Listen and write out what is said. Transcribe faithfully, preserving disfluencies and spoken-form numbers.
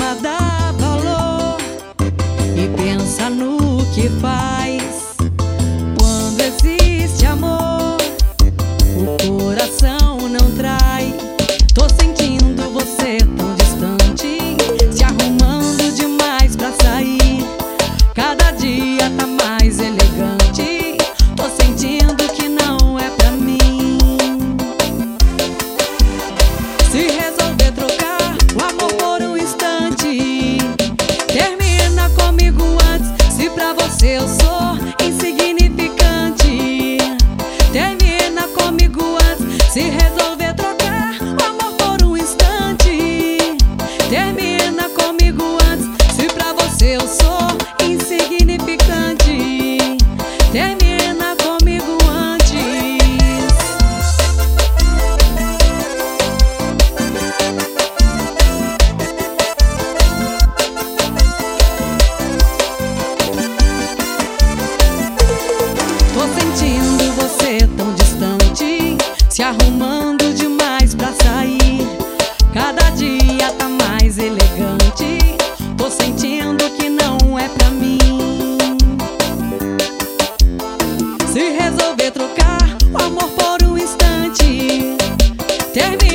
pra dar valor e pensa no que faz. Quando existe amor, o coração não trai. Tô sentindo você tão distante, se arrumando demais pra sair. Cada dia tá mais elegante, tô sentindo que não é pra mim. Se resolver trocar o amor por um instante, termina comigo antes. Se pra você eu sou insignificante, termina comigo antes. Se resolver trocar o amor por um instante, termina comigo antes. Se pra você eu sou insignificante, termina comigo antes. Tô sentindo você tão distante, se arrumando demais pra sair. Cada dia tá mais elegante, tô sentindo que não é pra mim. Se resolver trocar o amor por um instante, termina